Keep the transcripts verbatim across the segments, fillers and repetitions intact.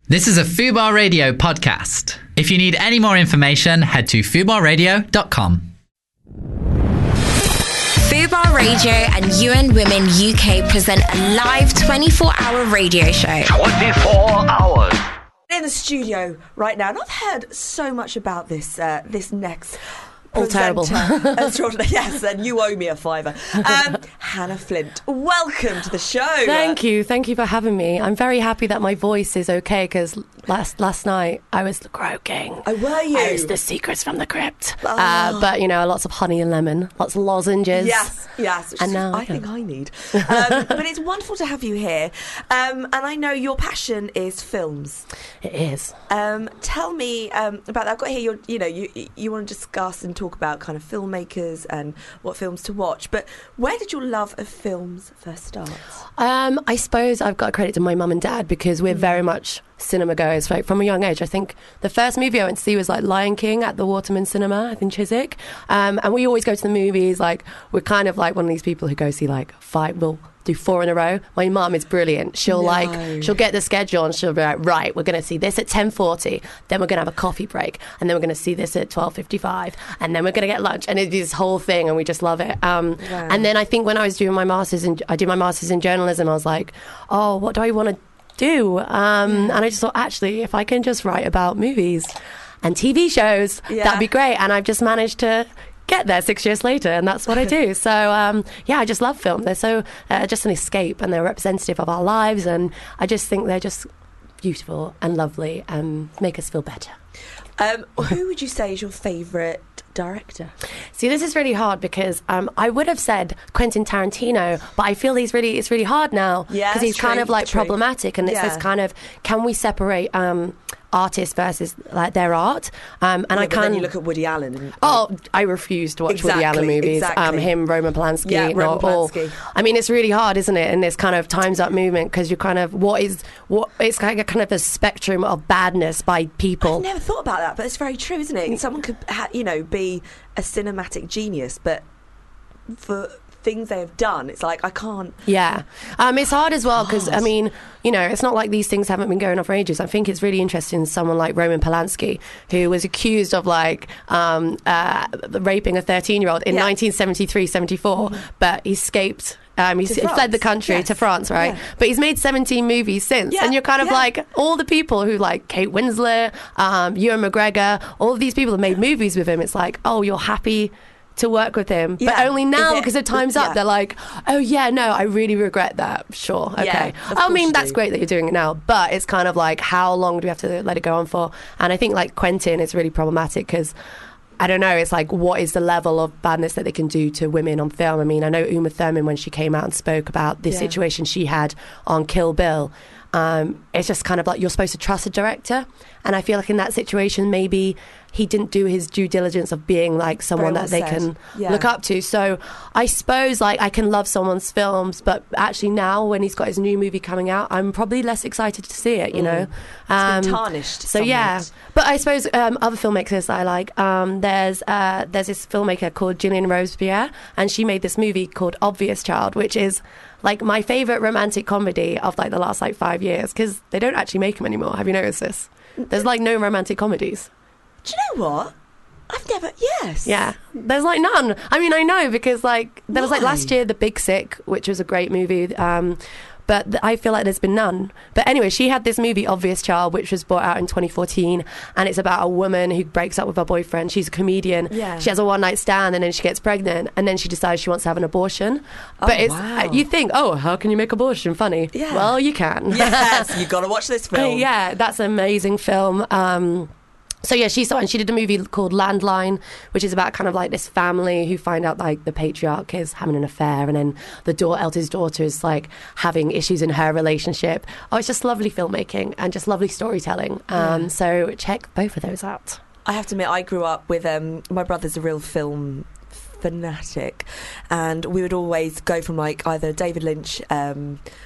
This is a Fubar Radio podcast. If you need any more information, head to fubar radio dot com. Fubar Radio and U N Women U K present a live twenty-four hour radio show. twenty-four hours. In the studio right now, and I've heard so much about this uh, this next all terrible. Yes, and you owe me a fiver. Um, Hannah Flint, welcome to the show. Thank you, thank you for having me. I'm very happy that my voice is okay because last last night I was croaking. Oh, were you? I was the secrets from the crypt. Oh. Uh, but you know, lots of honey and lemon, lots of lozenges. Yes, yes. And now I yeah. think I need. Um, but it's wonderful to have you here. Um, and I know your passion is films. It is. Um, tell me um, about that. I've got here. Your, you know, you you want to discuss and talk about kind of filmmakers and what films to watch. But where did your love of films first start? Um, I suppose I've got credit to my mum and dad because we're very much cinema goers like, from a young age. I think the first movie I went to see was like Lion King at the Waterman Cinema in Chiswick. Um, and we always go to the movies. Like we're kind of like one of these people who go see like five, well, do four in a row. My mum is brilliant. She'll No. like, she'll get the schedule and she'll be like, right, we're going to see this at ten forty, then we're going to have a coffee break, and then we're going to see this at twelve fifty-five, and then we're going to get lunch, and it's this whole thing, and we just love it. Um, Wow. And then I think when I was doing my masters, in, I did my masters in journalism, I was like, oh, what do I want to do? Um, and I just thought, actually, if I can just write about movies and T V shows, Yeah. that'd be great. And I've just managed to get there six years later, and that's what I do. So um, yeah, I just love film. They're so uh, just an escape, and they're representative of our lives, and I just think they're just beautiful and lovely and make us feel better. Um, who would you say is your favourite director? See, this is really hard because um, I would have said Quentin Tarantino, but I feel he's really it's really hard now Yeah, because he's it's kind true, of like true. problematic, and it's Yeah. this kind of, can we separate um, artists versus like their art? Um, and Yeah, I but can't. then you look at Woody Allen. And, Oh, I refuse to watch Woody Allen Exactly, movies. Um, exactly. him, Roman Polanski, Yeah, Roman not all. Polanski. I mean, it's really hard, isn't it? In this kind of Time's Up movement, because you're kind of what is what? It's kind of kind of a spectrum of badness by people. I've never thought about that, but it's very true, isn't it? Someone could, ha- you know, be a cinematic genius, but for things they have done, it's like I can't. Yeah, um, it's hard as well because I Hard. mean, you know, it's not like these things haven't been going on for ages. I think it's really interesting. Someone like Roman Polanski, who was accused of like um, uh, raping a thirteen-year-old in Yeah. nineteen seventy-three, seventy-four, but he escaped. Um, he To he fled France. the country Yes. to France, right? Yeah. But he's made seventeen movies since, Yeah, and you're kind of yeah. like all the people who like Kate Winslet, um, Ewan McGregor, all of these people have made movies with him. It's like, oh, you're happy to work with him, Yeah. but only now Is it- because of Time's Up, yeah. they're like, oh yeah, no, I really regret that. Sure, okay. Yeah, of I course mean, you that's do. great that you're doing it now, but it's kind of like, how long do we have to let it go on for? And I think like Quentin is really problematic because I don't know, it's like, what is the level of badness that they can do to women on film? I mean, I know Uma Thurman, when she came out and spoke about the Yeah. situation she had on Kill Bill, um, it's just kind of like, you're supposed to trust a director. And I feel like in that situation, maybe he didn't do his due diligence of being like someone Very well that they said. can Yeah. look up to. So I suppose like I can love someone's films, but actually now when he's got his new movie coming out, I'm probably less excited to see it, you know. Mm. It's been tarnished So yeah, somewhat. but I suppose um, other filmmakers that I like, um, there's uh, there's this filmmaker called Gillian Robespierre, and she made this movie called Obvious Child, which is like my favorite romantic comedy of like the last like five years because they don't actually make them anymore. Have you noticed this? There's like no romantic comedies. Do you know what? I've never. Yes. Yeah, there's like none. I mean, I know because like there was like Why? last year The Big Sick, which was a great movie. Um, but th- I feel like there's been none. But anyway, she had this movie Obvious Child, which was brought out in twenty fourteen, and it's about a woman who breaks up with her boyfriend. She's a comedian. Yeah. She has a one night stand, and then she gets pregnant, and then she decides she wants to have an abortion. Oh, But it's wow. you think, oh, how can you make abortion funny? Yeah. Well, you can. Yes, you got to watch this film. Yeah, that's an amazing film. Um, so yeah, she saw and she did a movie called Landline, which is about kind of like this family who find out like the patriarch is having an affair, and then the daughter, eldest daughter is like having issues in her relationship. Oh, it's just lovely filmmaking and just lovely storytelling. Um, Yeah. So check both of those out. I have to admit, I grew up with um, my brother's a real film fanatic, and we would always go from like either David Lynch, um,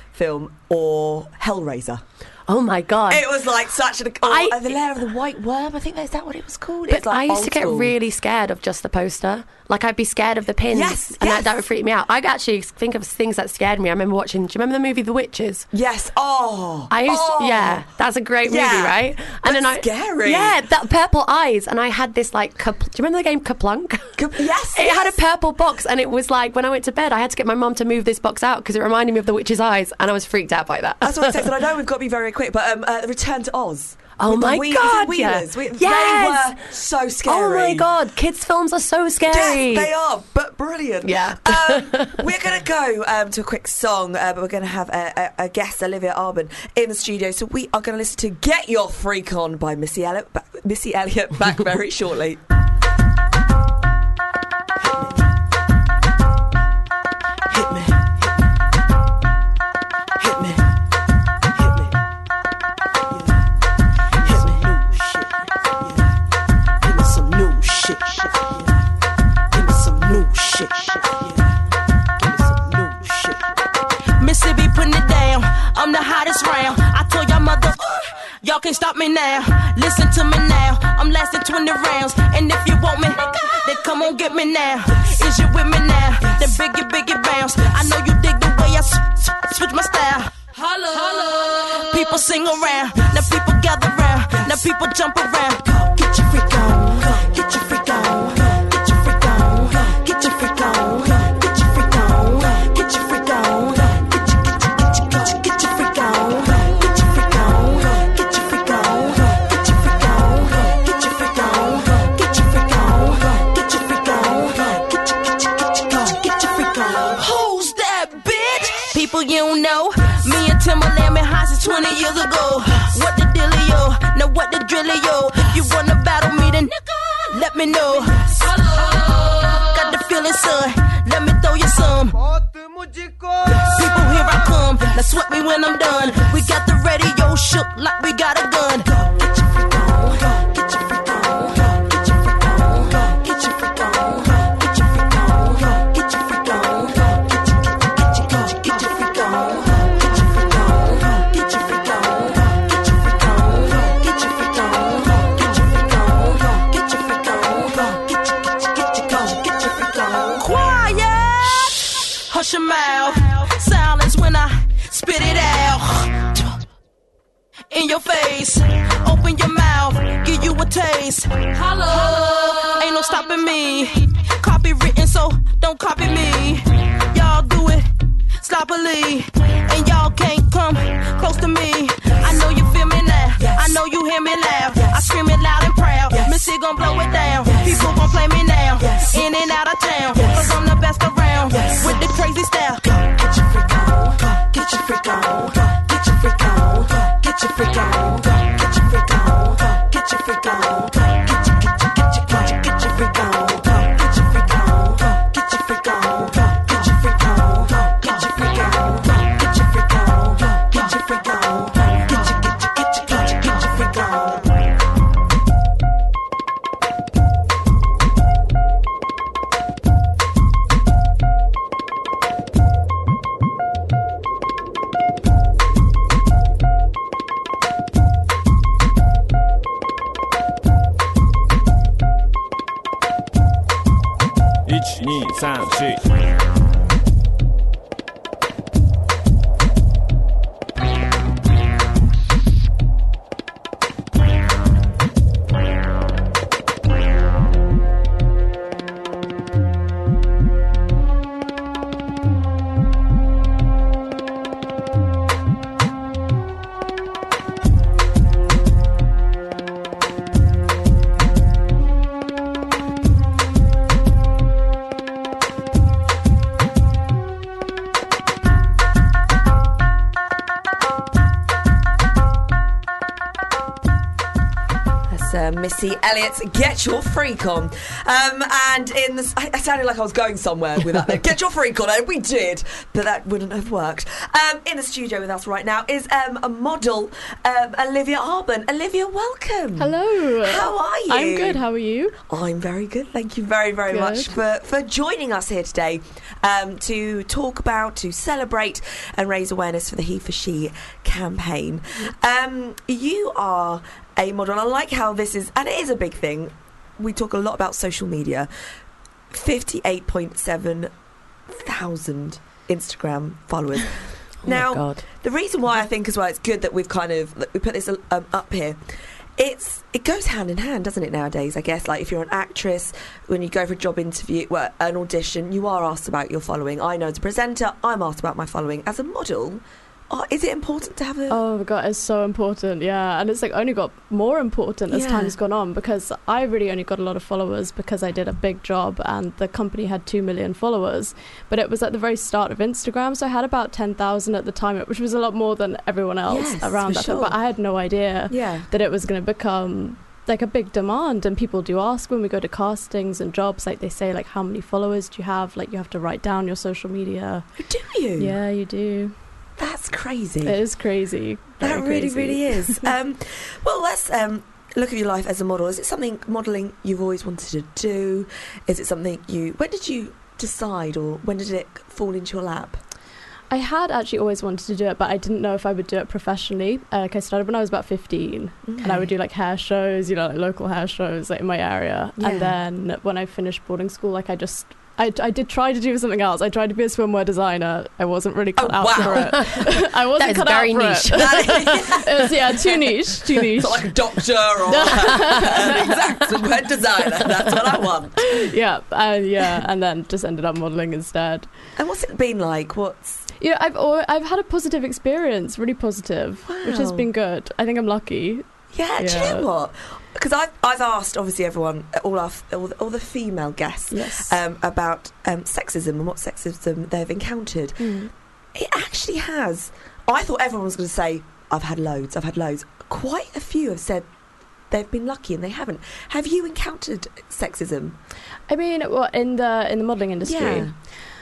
film or Hellraiser? Oh my God. It was like such an... Oh, I- uh, the Lair of the White Worm, I think that's that what it was called? But It's like I used old to get school. really scared of just the poster. Like, I'd be scared of the pins. Yes, and yes. That, that would freak me out. I actually think of things that scared me. I remember watching... Do you remember the movie The Witches? Yes. Oh. I used oh. Yeah, that's a great movie, Yeah. right? And That's then I, scary. Yeah, that purple eyes. And I had this, like... Cap- Do you remember the game Kaplunk? Ka- yes, It had a yes. purple box, and it was like, when I went to bed, I had to get my mum to move this box out because it reminded me of The Witch's eyes, and I was freaked out by that. That's what it says, and I know we've got to be very quick, but um, uh, the Return to Oz. Oh With the my wheel- God, the Wheelers. yeah. We- Yes. They were so scary. Oh my God, kids' films are so scary. Yes, they are, but brilliant. Yeah. um, we're going to go um, to a quick song, uh, but we're going to have a, a, a guest, Olivia Arbon, in the studio. So we are going to listen to Get Your Freak On by Missy Elliott, ba- Missy Elliott back very shortly. Hit me. Hit me. Hit me. Hit me. Give me some new shit. Give me some new shit. Give me some new shit. Mississippi putting it down. I'm the hottest round. I told y'all mother, y'all can't stop me now. Listen to me now. I'm lasting twenty rounds. And if you want me, then come on get me now. Is you with me now? Then biggie, biggie bounce. I know you dig the way I s- s- switch my style. Holla, holla. People sing around. Now people gather round. Now people jump around. Get your freak on. Get your freak on. Get your freak on. Get your freak on. Get your freak on. Get your freak on. Get your get your freak on. Get your freak on. Get your freak on. Get your freak on. Get your freak on. Get your freak on. Get your freak on. Get your get your get your get your freak on. Who's that bitch? People you don't know. Me and Timberland been high since twenty years ago. What the dealio? Now what the drillio? If you wanna battle me, then let me know. Got the feeling, son. Let me throw you some. People, here I come. Now sweat me when I'm done. We got the radio shook like we got a gun. Get your freak on. Get your freak on. Get your freak on. Get your freak on. Get your freak on. Get your freak on. Get your get your get your freak on. Get your freak on. Get your freak on. Get your freak on. Get your freak on. Get your freak on. Get your freak on. Get your get your get your get your freak on. Quiet. Hush your mouth. Silence when I spit it out. In your face. Open your mouth. Give you a taste. Holla. Ain't no stopping me. Copywritten, so don't copy me. Y'all do it sloppily. And y'all can't come close to me. I know you feel me now. I know you hear me loud. I scream it loud and proud. Missy gon' blow it down. People gon' play me now. In and out of town. Cause I'm the best around. With the crazy style. Get your freak on. Get your freak on. Get your freak on. Get your freak on. Get your freak on. Get your freak on. Get your get your get your get your get your freak on. Get your freak on. Get your freak on. Get your freak on. Get your freak on. Get your freak on. Get your freak on. Get your get your get your get your get your freak on. one二三四。 was uh, Missy Elliott's Get Your Freak On. Um, and in the, I, I sounded like I was going somewhere with that. Get Your Freak On, and we did, but that wouldn't have worked. Um, in the studio with us right now is um, a model, um, Olivia Arbon. Olivia, welcome. Hello. How are you? I'm good. How are you? I'm very good. Thank you very, very Good. much for, for joining us here today um, to talk about, to celebrate and raise awareness for the He for She campaign. Um, you are a model. I like how this is, and it is a big thing. We talk a lot about social media. fifty-eight point seven thousand Instagram followers. Oh now, my God. the reason why I think as well it's good that we've kind of that we put this um, up here. It's it goes hand in hand, doesn't it, nowadays? I guess, like if you're an actress, when you go for a job interview, well, an audition, you are asked about your following. I know as a presenter, I'm asked about my following. As a model, oh, is it important to have a? Oh my God, it's so important, yeah. And it's like only got more important as Yeah. time's gone on, because I really only got a lot of followers because I did a big job and the company had two million followers. But it was at the very start of Instagram, so I had about ten thousand at the time, which was a lot more than everyone else Yes, around for that time. sure. But I had no idea Yeah. that it was going to become like a big demand. And people do ask when we go to castings and jobs, like they say, like, how many followers do you have? Like, you have to write down your social media. Do you? Yeah, you do. That's crazy. It is crazy. That Very really, crazy. really is. um, well, let's um, look at your life as a model. Is it something modelling you've always wanted to do? Is it something you... When did you decide, or when did it fall into your lap? I had actually always wanted to do it, but I didn't know if I would do it professionally. Uh, like I started when I was about fifteen, and I would do like hair shows, you know, like local hair shows like in my area. Yeah. And then when I finished boarding school, like I just... I, I did try to do something else. I tried to be a swimwear designer. I wasn't really cut Oh, out wow. for it. I wasn't That is cut very out for niche. it. It was, yeah, too niche, too niche. It's not like a doctor or an exact web designer. That's what I want. Yeah, uh, yeah, and then just ended up modelling instead. And what's it been like? What's... Yeah, I've al- I've had a positive experience, really positive, which has Wow. been good. I think I'm lucky. Yeah, do you Yeah. know what? Because I've, I've asked, obviously, everyone, all, our, all, the, all the female guests Yes. um, about um, sexism and what sexism they've encountered. Mm. It actually has. I thought everyone was going to say, I've had loads, I've had loads. Quite a few have said they've been lucky and they haven't. Have you encountered sexism? I mean, what in the in the modelling industry? Yeah.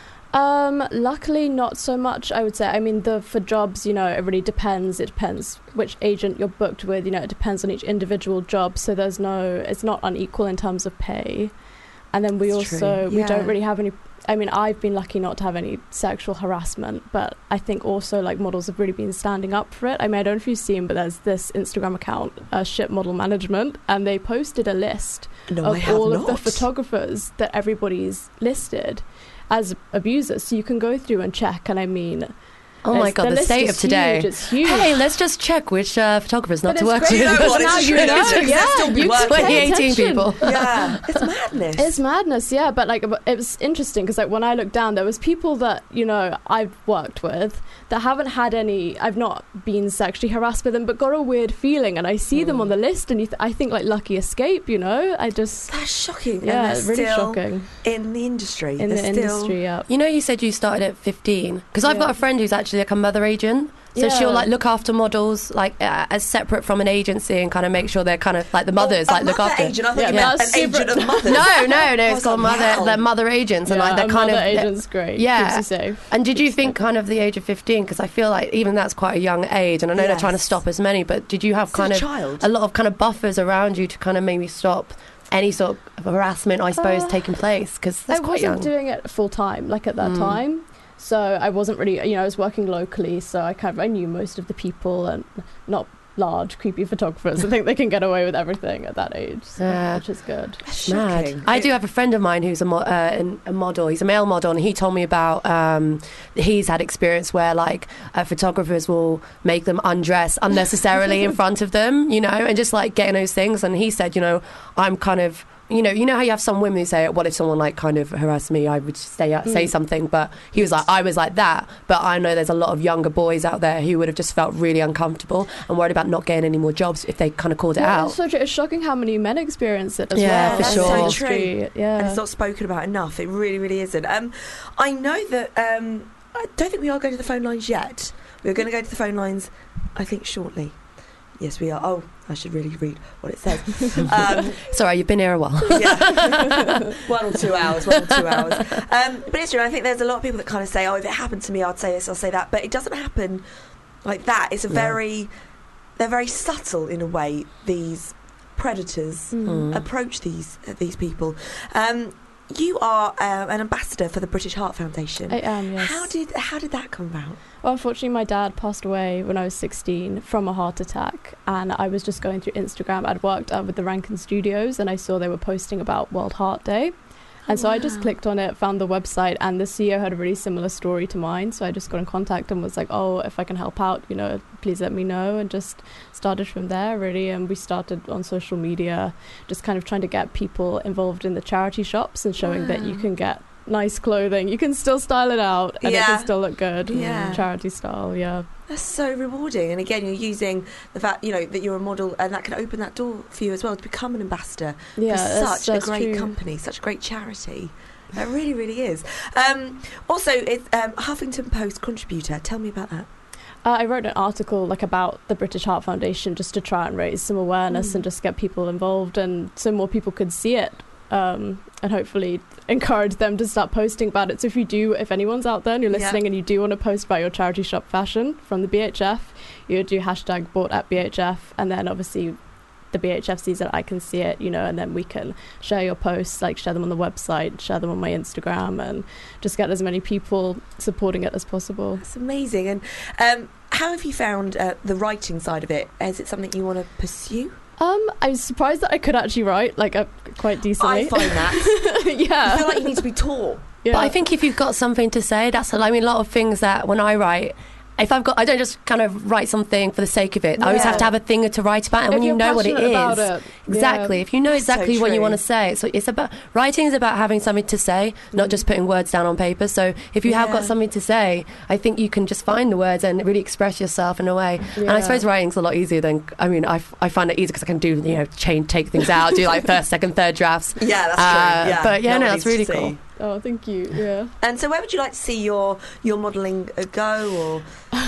Um, luckily, not so much. I would say. I mean, the for jobs, you know, it really depends. It depends which agent you're booked with. You know, it depends on each individual job. So there's no, it's not unequal in terms of pay. And then we That's also true. we Yeah. don't really have any. I mean, I've been lucky not to have any sexual harassment, but I think also like models have really been standing up for it. I mean, I don't know if you've seen, but there's this Instagram account, uh, Ship Model Management, and they posted a list No, of I have all not. of the photographers that everybody's listed as abusers, so you can go through and check. And I mean, Oh my it's- God, the list state is of today. Huge, it's huge. Hey, let's just check which uh, photographers not But to it's work great. with. You know what? Now It's you true, know, isn't it? 'Cause yeah, they'll still be you working. pay twenty eighteen attention. people. Yeah, it's madness. It's madness, yeah. But like, it was interesting because like when I looked down, there was people that you know I've worked with that haven't had any. I've not been sexually harassed with them, but got a weird feeling, and I see them on the list, and you th- I think like lucky escape. You know, I just That's shocking. yeah, and they're really still shocking in the industry. in the They're still... industry. Yeah. You know, you said you started at fifteen. Because I've Yeah. got a friend who's actually like a mother agent. So Yeah. she'll like look after models like uh, as separate from an agency and kind of make sure they're kind of like the mothers Oh, like a look mother after. agent. I thought Yeah, you meant that's an super- agent of mothers. No, no, no. I It's was called like, mother. wow. They're mother agents, and Yeah, like they're a kind mother of agent's great. Yeah. Keeps you safe. And did you Keeps think safe. kind of the age of fifteen? Because I feel like even that's quite a young age, and I know they're trying to Yes. stop as many. But did you have Still kind a of child. a lot of kind of buffers around you to kind of maybe stop any sort of harassment, I suppose, Uh, taking place? Because I that's quite wasn't young. doing it full time, like at that Mm. time. So I wasn't really, you know, I was working locally, so I kind of I knew most of the people and not large, creepy photographers. I think they can get away with everything at that age, so, Yeah. which is good. That's Mad. shocking. I do have a friend of mine who's a, mo- uh, an- a model. He's a male model, and he told me about um, he's had experience where like uh, photographers will make them undress unnecessarily in front of them, you know, and just like getting those things. And he said, you know, I'm kind of. You know, you know how you have some women who say, "What if someone like kind of harassed me? I would say uh, say Mm. something." But he was like, "I was like that." But I know there's a lot of younger boys out there who would have just felt really uncomfortable and worried about not getting any more jobs if they kind of called it Yeah, out. it's, so true. It's shocking how many men experience it as Yeah, well. for That's sure. the So industry. And Yeah. it's not spoken about enough. It really, really isn't. Um, I know that. Um, I don't think we are going to the phone lines yet. We're going to go to the phone lines, I think, shortly. Yes, we are. Oh, I should really read what it says. Um, Sorry, you've been here a while. yeah. one or two hours, one or two hours. Um, but it's true. I think there's a lot of people that kind of say, oh, if it happened to me, I'd say this, I'll say that. But it doesn't happen like that. It's a very, they're very subtle in a way, these predators Mm. approach these uh, these people. Um, you are uh, an ambassador for the British Heart Foundation. I am, yes. How did how did that come about? Well, unfortunately, my dad passed away when I was sixteen from a heart attack, and I was just going through Instagram. I'd worked uh, with the Rankin Studios, and I saw they were posting about World Heart Day. And so I just Wow. clicked on it, found the website, and the C E O had a really similar story to mine. So I just got in contact and was like, oh, if I can help out, you know, please let me know. And just started from there, really. And we started on social media, just kind of trying to get people involved in the charity shops and showing that you Wow. can get nice clothing. You can still style it out and it Yeah. can still look good. Yeah. Charity style, yeah. That's so rewarding. And again, you're using the fact, you know, that you're a model, and that can open that door for you as well to become an ambassador Yeah, for that's- such that's a great true. company, such a great charity. It really, really is. Um, also, it's um, Huffington Post contributor. Tell me about that. Uh, I wrote an article like about the British Heart Foundation just to try and raise some awareness Mm. and just get people involved, and so more people could see it, um, and hopefully encourage them to start posting about it. So if you do, if anyone's out there and you're Yeah. listening and you do want to post about your charity shop fashion from the B H F, you do hashtag bought at B H F, and then obviously the B H F sees it, I can see it, you know, and then we can share your posts, like share them on the website, share them on my Instagram, and just get as many people supporting it as possible. That's amazing. And um, how have you found uh, the writing side of it? Is it something you want to pursue? Um, I was surprised that I could actually write like uh, quite decently. I find that. yeah. I feel like you need to be taught. yeah. But I think if you've got something to say, that's, I mean, a lot of things that when I write, if I've got, I don't just kind of write something for the sake of it. I always Yeah. have to have a thing to write about, and If when you you're know what it passionate is, about it, exactly. yeah. If you know That's so exactly what you true. want to say, so it's about writing is about having something to say, not just putting words down on paper. So if you have Yeah. got something to say, I think you can just find the words and really express yourself in a way. And I Yeah. suppose writing's a lot easier than, I mean, I, f- I find it easy because I can do, you know, change, take things out, do like first, second, third drafts. Yeah, that's Uh, true. Yeah. but yeah, one no, that's needs to really see. cool. Oh, thank you. Yeah. And so, where would you like to see your your modelling uh, go? Or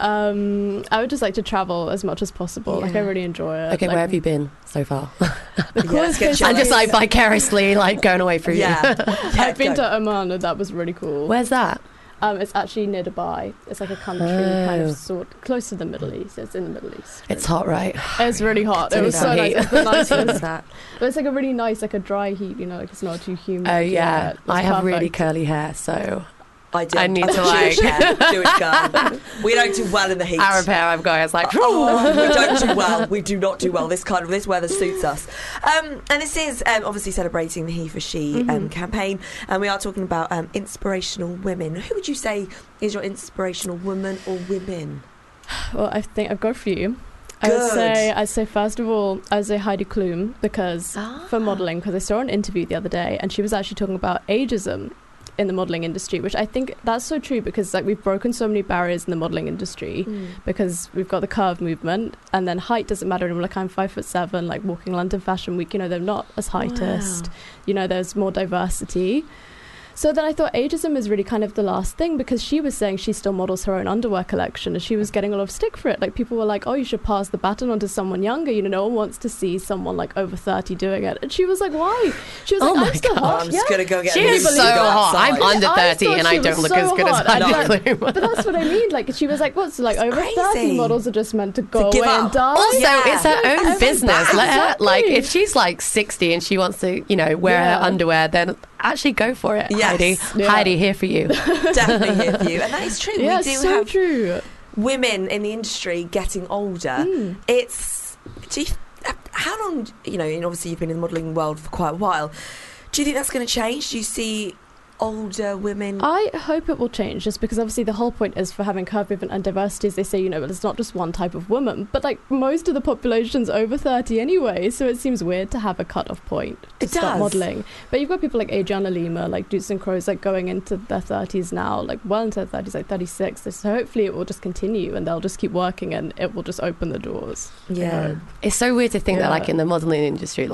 um, I would just like to travel as much as possible. Like I Yeah. really enjoy it. Okay, like, where have you been so far? The Yeah, let's coolest get place jealous. I'm just like vicariously like going away through yeah, you. yeah, I've been go. to Oman, and that was really cool. Where's that? Um, it's actually near Dubai. It's like a country kind Oh. of sort close to the Middle East. It's in the Middle East. It's hot, right? It's really hot. It It's was so really nice. hot. It's the What's nicest. that? But it's like a really nice, like a dry heat. You know, like it's not too humid. Oh yeah, it's I have really perfect. curly hair, so I do. I need I'm to, Jewish like- hair. Jewish girl. We don't do well in the heat. Arab hair I've got. It's like, Oh, we don't do well. We do not do well. This kind of this weather suits us. Um, and this is um, obviously celebrating the He for She Mm-hmm. um, campaign, and we are talking about um, inspirational women. Who would you say is your inspirational woman or women? Well, I think I've got a few. I would Good. say, I'd say first of all, I would say Heidi Klum because Ah. for modelling, because I saw an interview the other day and she was actually talking about ageism in the modelling industry, which I think that's so true because like we've broken so many barriers in the modelling industry because we've got the curve movement and then height doesn't matter anymore. Like I'm five foot seven, like walking London Fashion Week, you know, they're not as heightist. Wow. You know, there's more diversity. So then I thought ageism is really kind of the last thing because she was saying she still models her own underwear collection and she was getting a lot of stick for it. Like people were like, oh, you should pass the baton on to someone younger. You know, no one wants to see someone like over thirty doing it. And she was like, why? She was Oh like, my I'm still God. hot. I'm yeah. just gonna go get. she a is new so suit hot. outside. I'm under I thirty thought and she I don't was look so as good hot. as Heidi I was like- Klum. But that's what I mean. Like she was like, what's like over crazy. thirty models are just meant to go give away up. and die. Also, Yeah. it's her own Everyone's business. back. Let her, Exactly. like, if she's like sixty and she wants to, you know, wear Yeah. her underwear, then actually go for it, Yes. Heidi. Yeah. Heidi, here for you. Definitely here for you, and that is true. Yeah, we do so have true. women in the industry getting older. Mm. It's do you, how long? You know, and obviously you've been in the modelling world for quite a while. Do you think that's going to change? Do you see older women? I hope it will change just because obviously the whole point is for having curve movement and diversity is they say, you know, well, it's not just one type of woman, but like most of the population's over thirty anyway, so it seems weird to have a cut-off point to It start does. modelling. But you've got people like Adriana Lima, like Dukes and Crows, like going into their thirties now, like well into their thirties, like thirty-six, so hopefully it will just continue and they'll just keep working and it will just open the doors. yeah. It's so weird to think that, Yeah. like, in the modelling industry, like,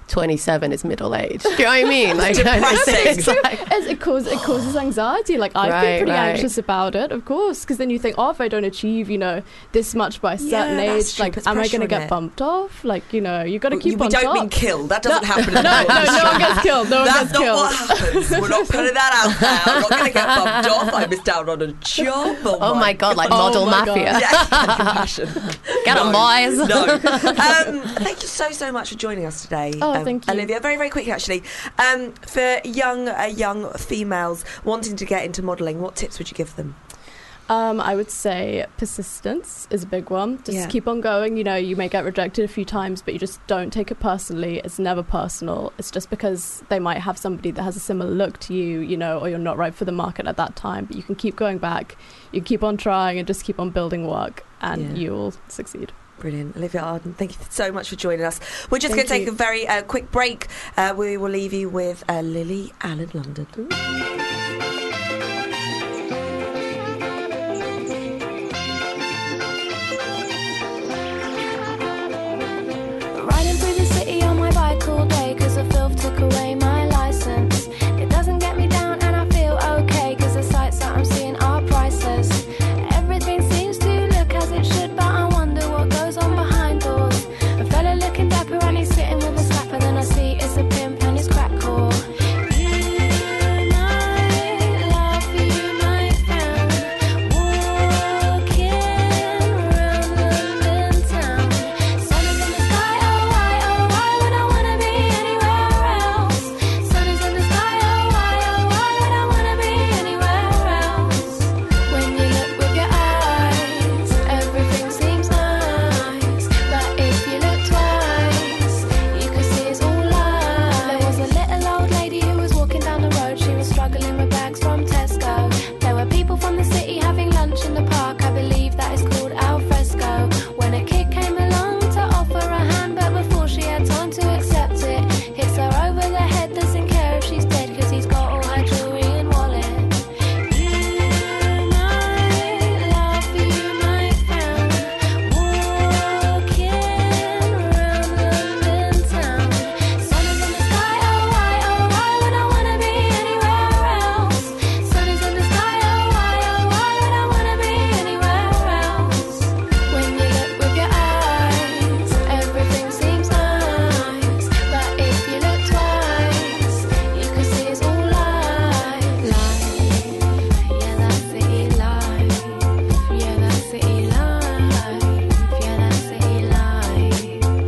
twenty-seven is middle age. Do you know what I mean? Like, Depressing. it's like, It's- it causes it causes anxiety. Like I've Right, been pretty right. anxious about it, of course, because then you think, oh, if I don't achieve, you know, this much by a certain Yeah, that's age, true. like, Puts am I pressure going to on get it. bumped off? Like, you know, you got to We, keep we on don't top. mean killed. That doesn't happen in the no, film no, no industry. one gets killed. No one That's gets not killed. what happens. We're not putting that out there. I'm not going to get bumped off. I missed out on a job. Oh, oh my God, like Oh model my God. mafia. Yeah, compassion. Get 'em, No, boys. No. Um, thank you so, so much for joining us today. Oh, um, thank you. Olivia. Very, very quickly, actually. Um, for young, uh, young females wanting to get into modelling, what tips would you give them? Um, I would say persistence is a big one. Just Yeah. keep on going. You know, you may get rejected a few times, but you just don't take it personally. It's never personal. It's just because they might have somebody that has a similar look to you, you know, or you're not right for the market at that time. But you can keep going back. You keep on trying and just keep on building work, and Yeah. you'll succeed. Brilliant. Olivia Arden, thank you so much for joining us. We're just going Thank to take you. a very uh, quick break. Uh, we will leave you with uh, Lily Allen London. Riding through the city on my bike all day, cause the filth took away my license. It doesn't get me down and I feel okay, cause the sights that I'm seeing are priceless. Everything seems to look as it should, but I wonder what goes on behind doors. A fella looking dapper and he's sitting with a slapper, then I see it's a pimp and his crack whore. You might laugh, you might frown, walking around London town. Sun is in the sky, oh why, oh why would I wanna be anywhere else? Sun is in the sky, oh why, oh why would I wanna be anywhere else? When you look with your eyes, everything seems nice, but if you look twice, you can see it's all lies. There was a little old lady who was walking down the road. She was struggling with bags from Tesco. There were people from the city having lunch in the park. I believe that is called al fresco. When a kid came along to offer a hand, but before she had time to accept it, hits her over the head, doesn't care if she's dead, cause he's got all her jewelry and wallet. You might laugh, you might frown, walking around London town. Sun is in the sky, oh why, oh why would I wanna be anywhere else? Sun is in the sky, oh why, oh why would I wanna be anywhere else? When you look with your eyes, everything seems nice, but if you look twice, you can see it's all lies. Life, yeah, that's city life. Yeah, that's city life. Yeah, that's city life.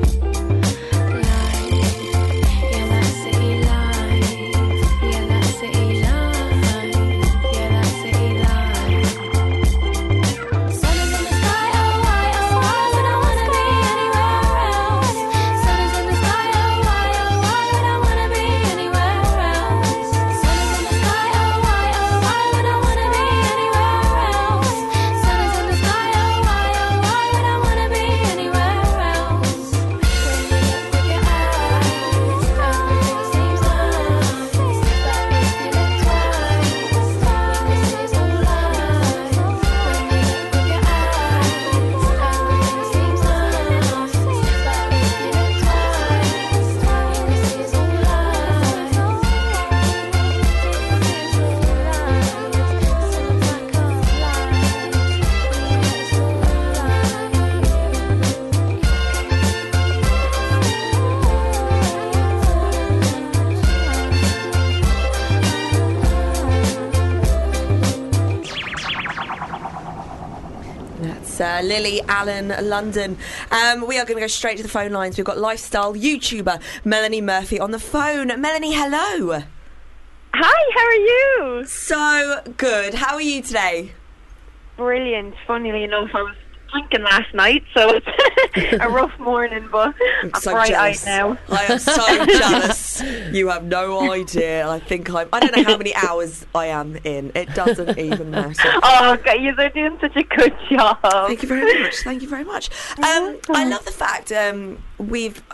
Life, yeah, that's city life. Yeah, that's city life. Yeah, that's city life. Sun is in the sky, oh why, oh why would I wanna be anywhere else? Sun is in the sky, oh why, oh why would I wanna be anywhere else? Sun is in the sky, oh why, oh why would I wanna be anywhere else? Sun is in the sky, oh why, oh why would I wanna be anywhere else? When you look with your eyes, everything seems nice, but if you look twice, you can see it's all lies. When you look with your eyes, everything seems nice, but if you look That's uh, Lily Allen London. Um, we are going to go straight to the phone lines. We've got lifestyle YouTuber Melanie Murphy on the phone. Melanie, hello. Hi, how are you? So good. How are you today? Brilliant. Funnily enough, I was drinking last night, so it's a rough morning, but I'm, I'm so bright-eyed jealous. now. I am so jealous. You have no idea. I think I'm. I don't know how many hours I am in. It doesn't even matter. Oh, God, you're doing such a good job. Thank you very much. Thank you very much. Um, I love the fact um, we've.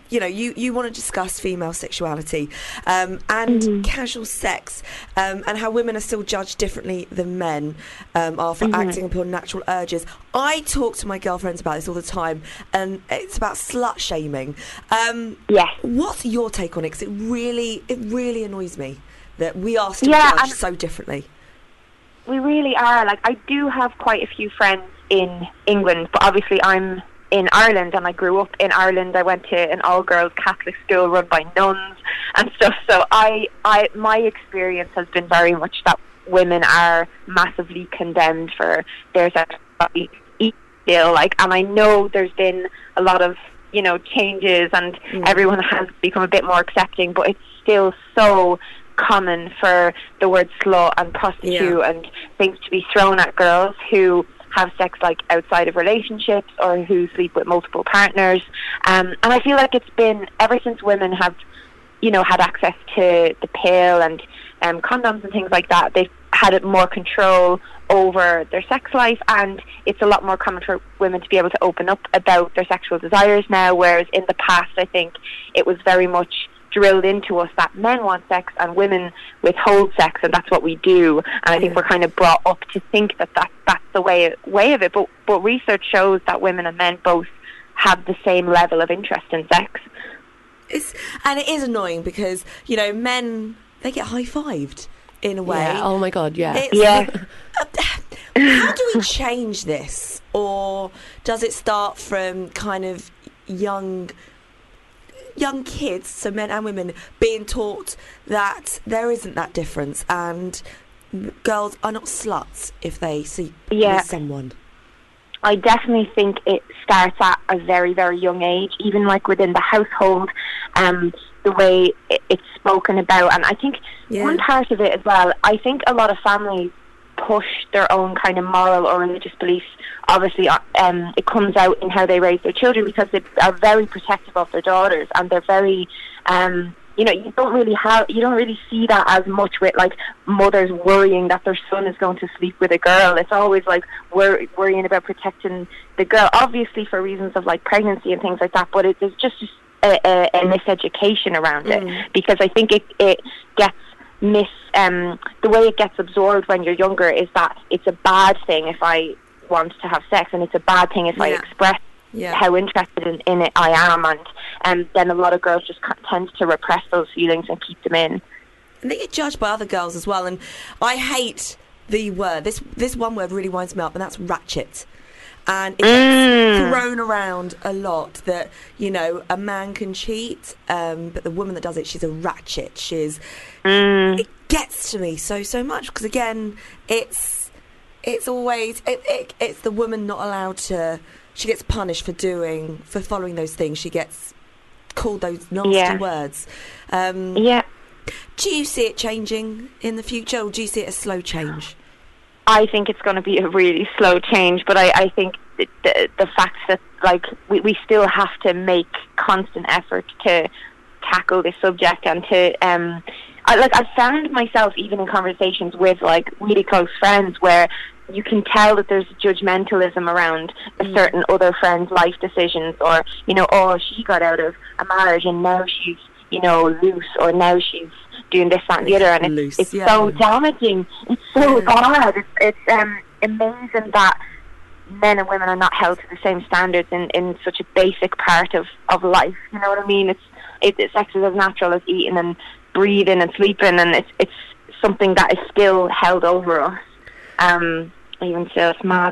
you know, you, you want to discuss female sexuality um, and Mm-hmm. casual sex um, and how women are still judged differently than men um, are for Mm-hmm. acting upon natural urges. I talk to my girlfriends about this all the time, and it's about slut shaming. Um, Yes. What's your take on it? Because it really, it really annoys me that we are still Yeah, judged and- so differently. We really are. Like, I do have quite a few friends in England, but obviously I'm in Ireland, and I grew up in Ireland. I went to an all-girls Catholic school run by nuns and stuff. So I, I, my experience has been very much that women are massively condemned for their sexuality still. Like, and I know there's been a lot of, you know, changes, and Mm. everyone has become a bit more accepting, but it's still so common for the word slut and prostitute Yeah. and things to be thrown at girls who have sex like outside of relationships or who sleep with multiple partners. Um, and I feel like it's been ever since women have, you know, had access to the pill and um, condoms and things like that, they've had it more control over their sex life, and it's a lot more common for women to be able to open up about their sexual desires now, whereas in the past I think it was very much drilled into us that men want sex and women withhold sex, and that's what we do. And I think Yeah. we're kind of brought up to think that, that that's the way way of it. But but research shows that women and men both have the same level of interest in sex. It's, and it is annoying because, you know, men, they get high-fived in a way. Yeah. Oh my God. Yeah. It's, Yeah. How do we change this? Or does it start from kind of young young kids, so men and women, being taught that there isn't that difference and girls are not sluts if they see Yeah. with someone? I definitely think it starts at a very, very young age, even like within the household, um, the way it, it's spoken about. And I think Yeah. one part of it as well, I think a lot of families push their own kind of moral or religious beliefs. Obviously, uh, um, it comes out in how they raise their children, because they are very protective of their daughters, and they're very, um, you know, you don't really have, you don't really see that as much with like mothers worrying that their son is going to sleep with a girl. It's always like wor- worrying about protecting the girl, obviously for reasons of like pregnancy and things like that. But it, there's just a, a, a miseducation around it, Mm. because I think it it gets miss um the way it gets absorbed when you're younger is that it's a bad thing if I want to have sex, and it's a bad thing if I Yeah. express Yeah. how interested in, in it I am, and um, then a lot of girls just ca- tend to repress those feelings and keep them in. And they get judged by other girls as well. And I hate the word. This this one word really winds me up, and that's ratchet. And it's Mm. thrown around a lot that, you know, a man can cheat, um, but the woman that does it, she's a ratchet. She's Mm. it gets to me so so much, because again, it's it's always it, it, it's the woman not allowed to. She gets punished for doing for following those things. She gets called those nasty Yeah. words. Um, Yeah, Do you see it changing in the future, or do you see it as slow change? I think it's going to be a really slow change, but I, I think the, the, the fact that like we, we still have to make constant effort to tackle this subject, and to um, I, like I've found myself even in conversations with like really close friends where you can tell that there's judgmentalism around a Mm. certain other friend's life decisions, or you know, oh, she got out of a marriage and now she's, you know, loose, or now she's doing this, that and the other, and it's, Loose, it's yeah. so damaging. It's so Yeah. bad. It's, it's um, amazing that men and women are not held to the same standards in, in such a basic part of, of life. You know what I mean? It's it, it's sex is as natural as eating and breathing and sleeping, and it's it's something that is still held over us. Um, even still, it's mad.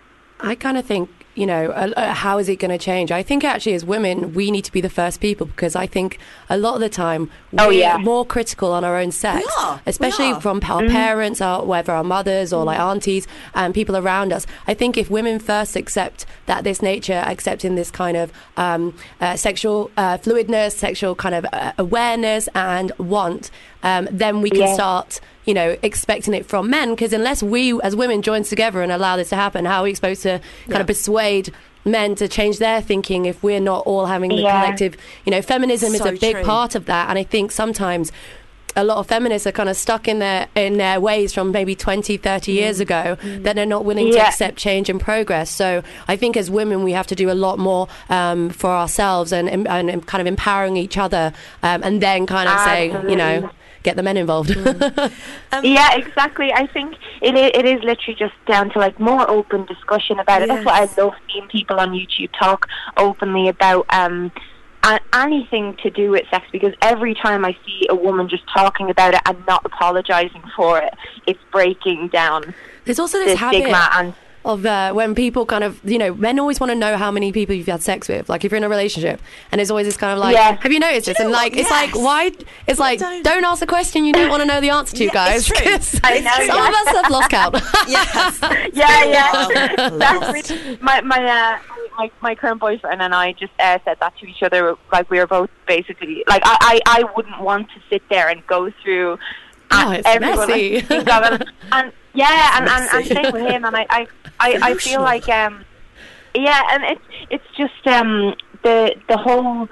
I kind of think, you know, uh, uh, how is it going to change? I think actually as women, we need to be the first people, because I think a lot of the time we're Oh, yeah. more critical on our own sex, We are, we especially are. from our parents, or whether our mothers or like aunties and people around us. I think if women first accept that this nature, accepting this kind of um, uh, sexual uh, fluidness, sexual kind of uh, awareness and want, um, then we can Yeah. start, you know, expecting it from men. Because unless we as women join together and allow this to happen, how are we supposed to kind Yeah. of persuade men to change their thinking if we're not all having the Yeah. collective, you know, feminism is So a big true. part of that. And I think sometimes a lot of feminists are kind of stuck in their in their ways from maybe twenty, thirty years ago, that they're not willing to Yeah. accept change and progress. So I think as women, we have to do a lot more um, for ourselves and, and, and kind of empowering each other, um, and then kind of saying, you know, get the men involved. Yeah, exactly. I think it is, it is literally just down to like more open discussion about it. That's what I love seeing people on YouTube talk openly about um, a- anything to do with sex, because every time I see a woman just talking about it and not apologising for it, it's breaking down There's also the this habit stigma. And of uh, when people kind of, you know, men always want to know how many people you've had sex with. Like if you're in a relationship, and there's always this kind of like, Yeah. have you noticed this? you And know like, what? it's like, Yes. why? It's like, don't- don't ask a question you don't want to know the answer to, Yeah, guys. it's true. 'Cause I know, some yeah. of us have lost count. Yes. yeah, yeah. Wow. That's really, my my uh, my my current boyfriend and I just uh, said that to each other. Like we were both basically like I I, I wouldn't want to sit there and go through. Oh, uh, it's everyone messy. I think of, and, and yeah, and, and, and messy. same with him. And I I, I, I feel like um yeah, and it's it's just um the the whole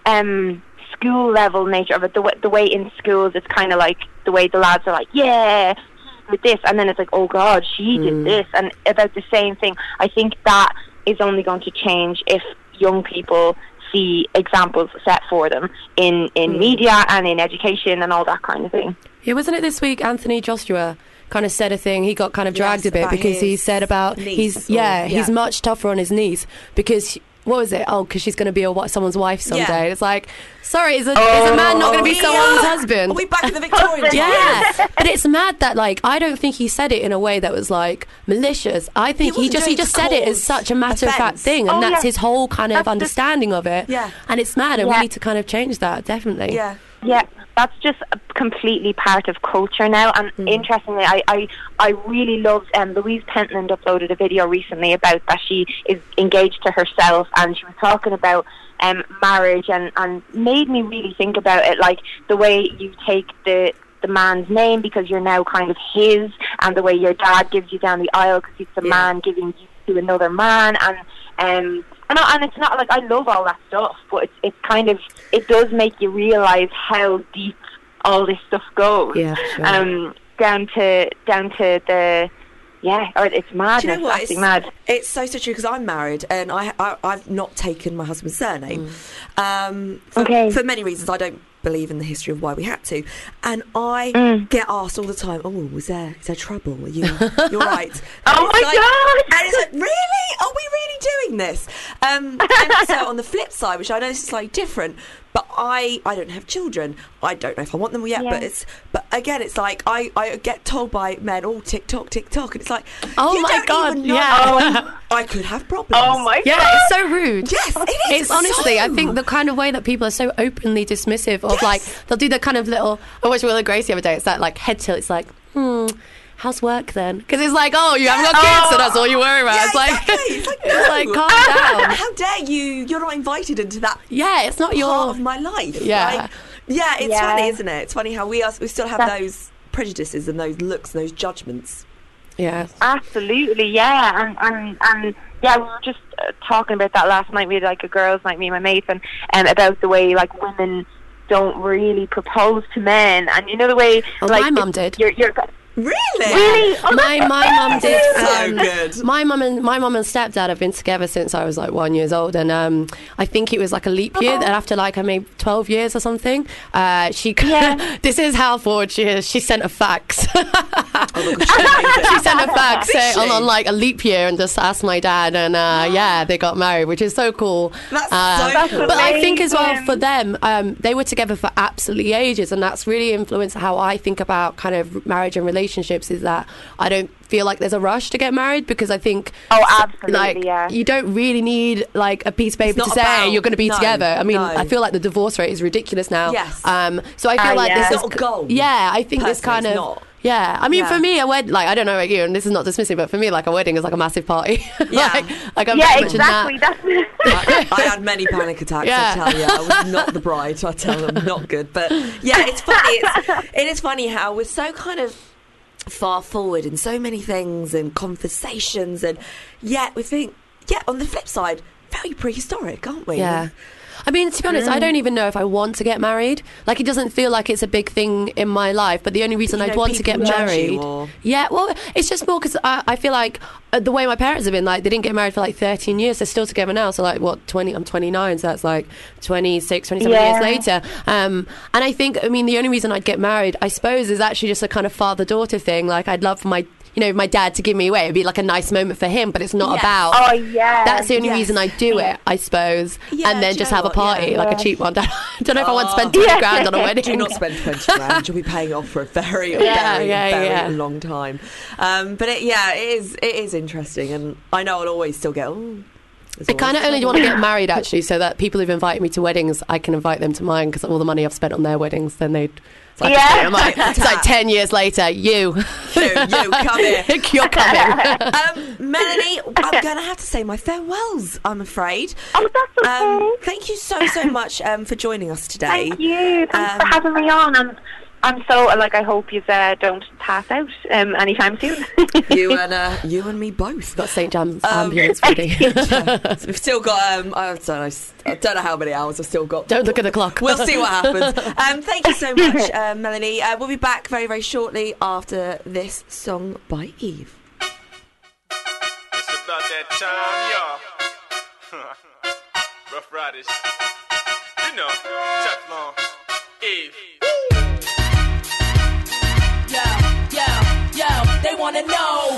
um school level nature of it. The way, the way in schools it's kind of like the way the lads are like, yeah, with this, and then it's like, oh god, she did this, and about the same thing. I think that is only going to change if young people see examples set for them in in media and in education and all that kind of thing. Yeah, wasn't it this week? Anthony Joshua kind of said a thing. He got kind of dragged Yes, a bit about because he his said about niece he's or- yeah, yeah. he's much tougher on his niece because. What was it? Oh, because she's going to be a, what, someone's wife someday. Yeah. It's like, sorry, is a, is a man not going to be Oh, someone's yeah. husband? Are we back in the Victorian times? Yeah, but it's mad that like I don't think he said it in a way that was like malicious. I think he, wasn't just he doing just to said it cause as such a matter of fact offence. thing, and Oh, that's yeah. his whole kind of That's the- understanding of it. Yeah. and it's mad, and we Yeah. need to kind of change that definitely. Yeah. Yeah, that's just a completely part of culture now. And interestingly, I, I, I really loved um, Louise Pentland uploaded a video recently about that she is engaged to herself, and she was talking about um, marriage, and, and made me really think about it, like the way you take the the man's name because you're now kind of his, and the way your dad gives you down the aisle because it's a Yeah. man giving you to another man, and um. And, I- and it's not like I love all that stuff, but it's it's kind of it does make you realise how deep all this stuff goes. Yeah, for sure. Um, down to down to the yeah, or it's madness. Do you know what? Absolutely It's, mad. it's so so true because I'm married and I, I I've not taken my husband's surname. Um, for, Okay. for many reasons, I don't believe in the history of why we had to, and I Mm. get asked all the time, "Oh, was there is there trouble? Are you you're right." Oh And my it's like- God! And it's like, really? Are we really doing this? Um, and so on the flip side, which I know is slightly different, but I I don't have children. I don't know if I want them yet, Yeah. but it's but again, it's like I, I get told by men, "Oh, TikTok, TikTok," and it's like, Oh you my don't God, even know yeah. I could have problems. Oh my Yeah, god! it's so rude. Yes, it is. It's honestly, I so- think the kind of way that people are so openly dismissive of Yes. like they'll do the kind of little. I watched Will and Grace the other day. It's that like head tilt. It's like, hmm, how's work then? Because it's like, oh, you haven't got kids, so that's all you worry about. Yeah, it's like, exactly. It's like, it's like, no. calm down. How dare you? You're not invited into that Yeah, it's not part your. of my life. Yeah. Like, yeah, it's Yeah. funny, isn't it? It's funny how we are. We still have That's- those prejudices and those looks and those judgments. Yeah. Absolutely, yeah, and and and yeah, we were just uh, talking about that last night. We had like a girls' night, me and my mates, and um, about the way like women don't really propose to men, and you know the way Well, like my mum it's- did. You're, you're Really? really oh, My that's my mum did. So um, good. My mum and my mum and stepdad have been together since I was like one years old, and um, I think it was like a leap year. And after like I maybe twelve years or something, uh, she Yeah. this is how forward she is. She sent a fax. Oh my gosh, she sent a fax Did uh, on, she? on like a leap year and just asked my dad, and uh, yeah, they got married, which is so cool. That's Uh, so cool. But I think as well amazing. for them, um, they were together for absolutely ages, and that's really influenced how I think about kind of marriage and relationships. Is that I don't feel like there's a rush to get married because I think Oh, absolutely, like yeah. you don't really need like a piece of paper It's to not say about- you're going to be no, together. I mean, no. I feel like the divorce rate is ridiculous now. Yes. Um, so I feel Ah, like yeah. this It's is not a goal. Yeah, I think this Personally, kind it's of. not. Yeah, I mean, Yeah. for me, a wedding, like, I don't know about you, and this is not dismissing, but for me, like, a wedding is like a massive party. Yeah. like, like, I'm yeah, very much in that. exactly. That's I, I had many panic attacks. Yeah. I tell you, I was not the bride. I tell them, not good. But yeah, it's funny. It's, it is funny how we're so kind of far forward in so many things and conversations, and yet we think, yeah. On the flip side, very prehistoric, aren't we? Yeah. I mean, to be honest, I don't even know if I want to get married. Like, it doesn't feel like it's a big thing in my life. But the only reason You I'd know, want to get people judge you married, or- yeah, well, it's just more because I, I feel like uh, the way my parents have been, like, they didn't get married for like thirteen years. They're still together now. So, like, what, twenty? I'm twenty-nine, so that's like twenty-six, twenty-seven Yeah. years later. Um, and I think, I mean, the only reason I'd get married, I suppose, is actually just a kind of father-daughter thing. Like, I'd love for my, you know, my dad to give me away. It'd be like a nice moment for him, but it's not Yes. about. Oh, yeah. That's the only Yes. reason I do it, I suppose. Yeah, and do then you just know have a what? party, Yeah. like a cheap one. I don't know if I want to spend twenty Yeah. grand on a wedding. Do not spend twenty grand. You'll be paying off for a very, Yeah, very, yeah, very yeah. long time. Um, but it, yeah, it is. It is interesting, and I know I'll always still get. Oh, there's I kind of always only want to get married, actually, so that people who've invited me to weddings, I can invite them to mine, because all the money I've spent on their weddings, then they'd... It's like, Yeah. I'm like, it's like ten years later, you. You, you come here. You're coming. Um, Melanie, I'm going to have to say my farewells, I'm afraid. Oh, that's okay. Um, thank you so, so much um, for joining us today. Thank you. Thanks Um, for having me on. I'm, I'm so, like, I hope you uh, don't pass out um, anytime soon. You and uh, you and me both. Got Saint John's Um, ambulance ready. Yeah. We've still got. Um, I don't know. I don't know how many hours I've still got. Don't look at the clock. We'll see what happens. Um, thank you so much, uh, Melanie. Uh, we'll be back very, very shortly after this song by Eve. It's about that time, y'all. Rough Riders. You know, Teflon, Eve. Yo, yo, yo, they wanna know.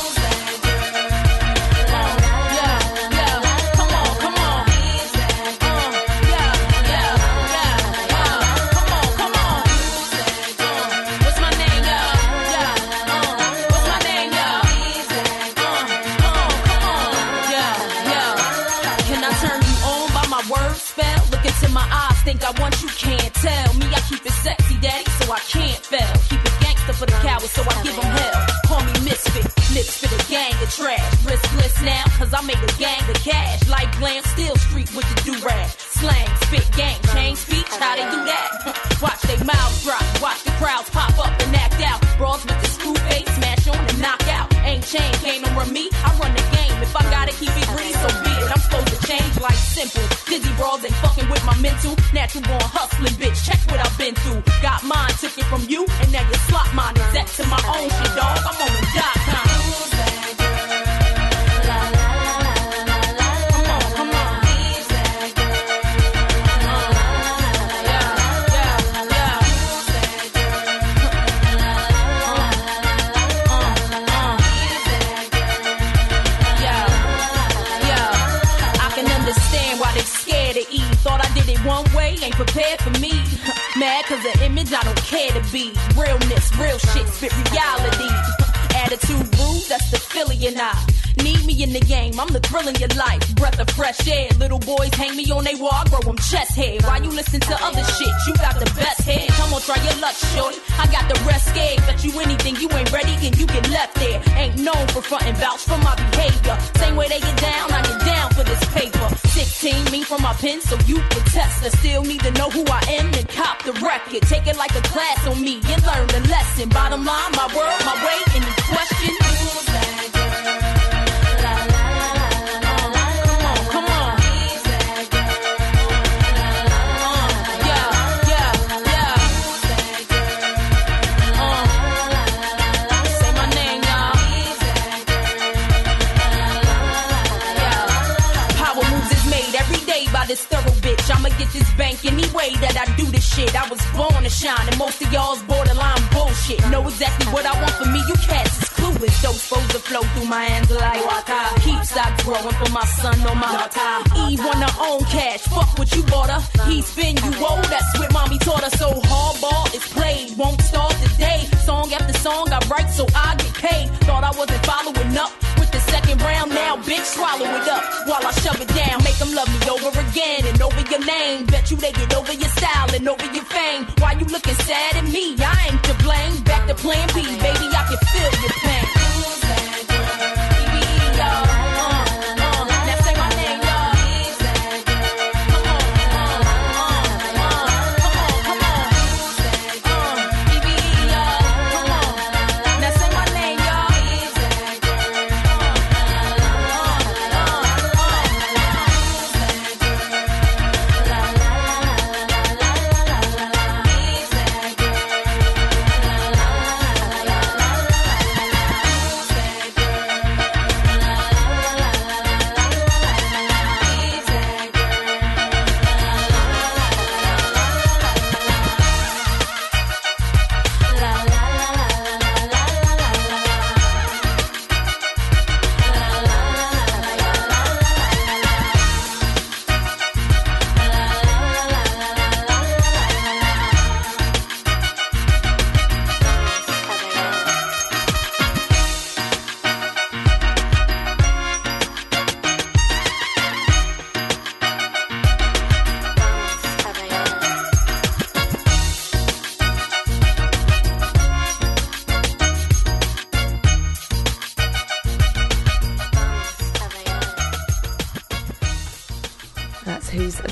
Uh, yo, yo, come on, come on. Uh, yo, yo, yo, uh, come on, come on. Uh, what's my name, yo? Yo, uh, what's my name, yo? Uh, uh, come on, yo, yo. Can I turn you on by my word spell? Look into my eyes, think I want you, can't tell. Me, I keep it sexy, daddy, so I can't fail. Keep it gangster for the cowards, so I give them hell. Call me misfit, lips for the gang of trash. Riskless now, cause I made a gang of cash. Like glam, still street with the do-rag. Slang, spit, gang, change speech, how they do that? Watch they mouths drop, watch the crowds pop up and act out. Brawls with the screw face, smash on and knock out. Ain't chain, can't no run me, I run the game. If I gotta keep it green, so be it. I'm supposed to change like simple. Dizzy brawls ain't fucking with my mental. Natural born hustling, bitch, check what I've been through. Got mine, took it from you, and now you slot mine. Exact to my own shit, dog. I'm on the dot com. Come on, come on. Yeah, yeah, yeah. Uh, uh, yeah, yeah. I can understand why they scared of Eve. Thought I did it one way, ain't prepared for me. Mad cause the image I don't care to be. Realness, real shit, spit reality. Attitude rude, that's the Philly and I. Need me in the game, I'm the thrill in your life. Breath of fresh air, little boys hang me on they wall, I grow them chest hair. While you listen to other shit, you got the best head. Come on, try your luck, shorty. I got the rest scared. Bet you anything, you ain't ready and you get left there. Ain't known for front and vouch for my behavior. Same way they get down, I get down for this paper. sixteen, me from my pen, so you can test. I still need to know who I am and cop the record. Take it like a class on me and learn the lesson. Bottom line, my world, my way, any question? Come on. Uh, yeah, yeah, yeah. Uh, say my name, y'all. Yeah. Power moves is made every day by this thorough bitch. I'ma get this bank any way that I do this shit. I was born to shine, and most of y'all's borderline bullshit. Know exactly what I want for me, you cats is clueless. Those supposed to flow through my hands like water. Keep stocks growing for my son on my daughter. Eve want her own cash, fuck what you bought her. He spin you old, that's what mommy taught her. So hardball is played, won't start today. Song after song I write so I get paid. Thought I wasn't following up with the second round, now bitch swallow it up while I shove it down. Make them love me over again and over your name. Bet you they get over your style and over your fame. Why you looking sad at me? I ain't to blame. Back to plan B, baby, I can feel your pain.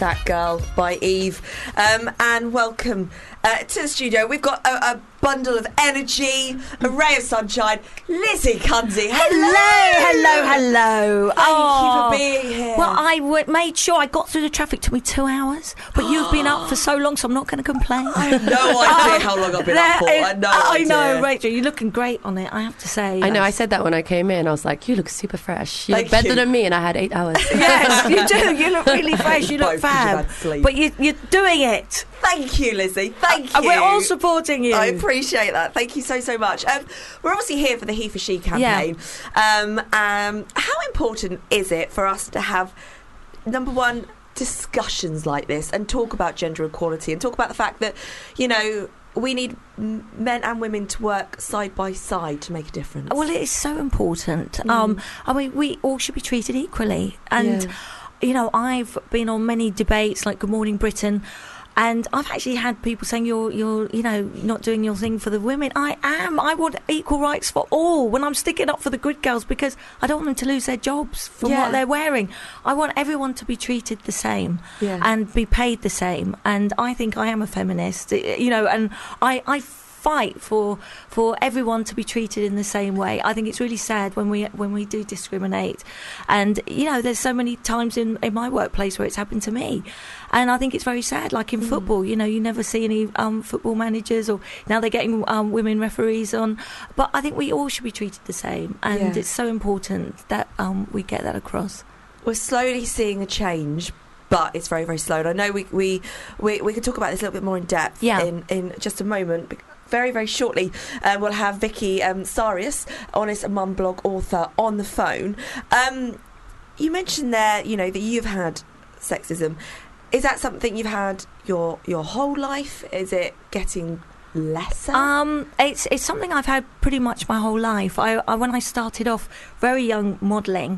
That Girl by Eve. Um, and welcome uh, to the studio. We've got a, a bundle of energy, a ray of sunshine. Lizzie Cundy. Hello, hello, hello. Thank oh. you for being here. Well, I w- made sure I got through the traffic. Took me two hours, but you've been up for so long, so I'm not going to complain. I have no idea how long I've been up for. I have no I idea. know, Rachel. You're looking great on it. I have to say. I know. I said that when I came in. I was like, "You look super fresh. You Thank look better you. than me," and I had eight hours. Yes, you do. You look really fresh. You look Both 'cause you've fab. had sleep. But you, you're doing it. Thank you, Lizzie. Thank And you. we're all supporting you. I appreciate that. Thank you so, so much. Um, we're obviously here for the He for She campaign. Um, um, how important is it for us to have, number one, discussions like this and talk about gender equality and talk about the fact that, you know, we need m- men and women to work side by side to make a difference? Well, it is so important. Mm. Um, I mean, we all should be treated equally. And, Yeah. you know, I've been on many debates like Good Morning Britain, and I've actually had people saying you're, you're, you know, not doing your thing for the women. I am. I want equal rights for all when I'm sticking up for the good girls, because I don't want them to lose their jobs from Yeah. what they're wearing. I want everyone to be treated the same Yeah. and be paid the same. And I think I am a feminist, you know, and I, I fight for for everyone to be treated in the same way. I think it's really sad when we when we do discriminate, and you know, there's so many times in, in my workplace where it's happened to me, and I think it's very sad. Like in Mm. football, you know, you never see any um, football managers, or now they're getting um, women referees on. But I think we all should be treated the same, and Yeah. it's so important that um, we get that across. We're slowly seeing a change, but it's very, very slow. And I know we we, we, we can talk about this a little bit more in depth Yeah. in, in just a moment. bec- Very, very shortly, uh, we'll have Vicky um, Sarius, Honest Mum blog author, on the phone. Um, you mentioned there, you know, that you've had sexism. Is that something you've had your your whole life? Is it getting lesser? Um, it's it's something I've had pretty much my whole life. I, I when I started off very young modelling,